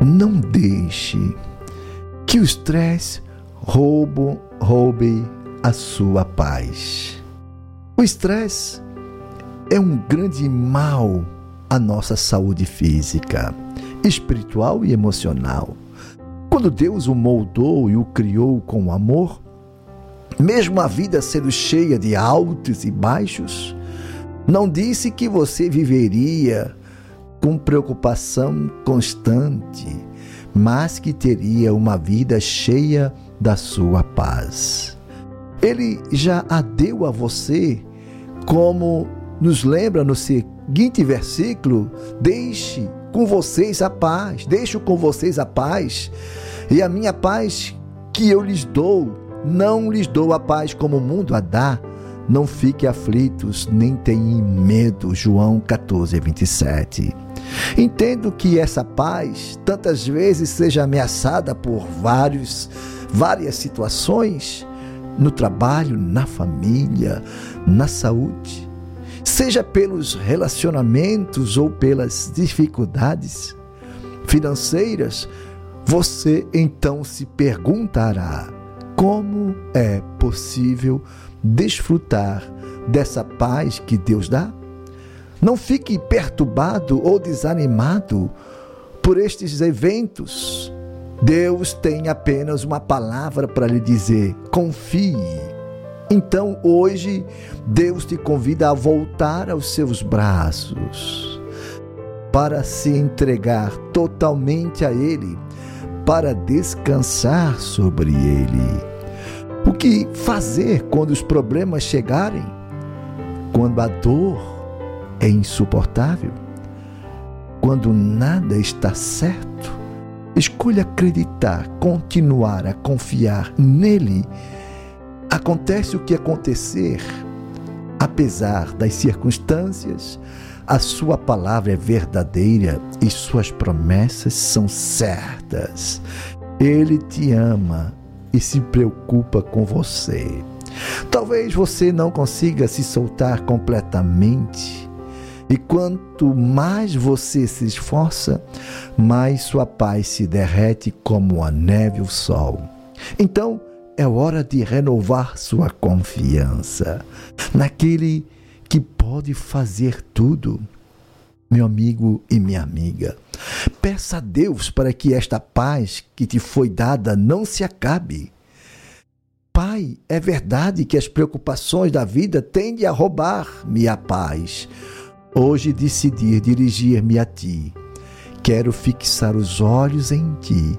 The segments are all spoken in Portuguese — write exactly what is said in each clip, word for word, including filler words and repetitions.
não deixe que o estresse roube, roube a sua paz. O estresse é um grande mal à nossa saúde física, espiritual e emocional. Quando Deus o moldou e o criou com amor, mesmo a vida sendo cheia de altos e baixos, não disse que você viveria com preocupação constante, mas que teria uma vida cheia da sua paz. Ele já a deu a você, como nos lembra no seguinte versículo: deixe com vocês a paz, deixo com vocês a paz, e a minha paz que eu lhes dou, não lhes dou a paz como o mundo a dá. Não fiquem aflitos, nem tenham medo. João catorze, vinte e sete. Entendo que essa paz tantas vezes seja ameaçada por vários, várias situações, no trabalho, na família, na saúde, seja pelos relacionamentos ou pelas dificuldades financeiras. Você então se perguntará: como é possível desfrutar dessa paz que Deus dá? Não fique perturbado ou desanimado por estes eventos. Deus tem apenas uma palavra para lhe dizer: confie. Então hoje Deus te convida a voltar aos seus braços, para se entregar totalmente a Ele, para descansar sobre Ele. O que fazer quando os problemas chegarem? Quando a dor é insuportável? Quando nada está certo? Escolha acreditar, continuar a confiar nele. Acontece o que acontecer, apesar das circunstâncias, a sua palavra é verdadeira e suas promessas são certas. Ele te ama e se preocupa com você. Talvez você não consiga se soltar completamente, e quanto mais você se esforça, mais sua paz se derrete como a neve e o sol. Então é hora de renovar sua confiança naquele que pode fazer tudo. Meu amigo e minha amiga, peça a Deus para que esta paz que te foi dada não se acabe. Pai, é verdade que as preocupações da vida tendem a roubar-me a paz. Hoje decidi dirigir-me a Ti. Quero fixar os olhos em Ti,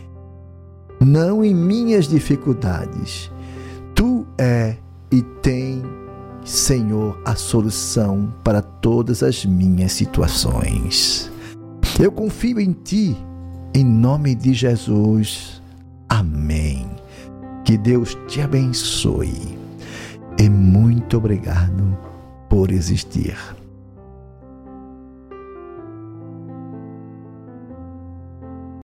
não em minhas dificuldades. Tu é e tem, Senhor, a solução para todas as minhas situações. Eu confio em Ti, em nome de Jesus. Amém. Que Deus te abençoe e muito obrigado por existir.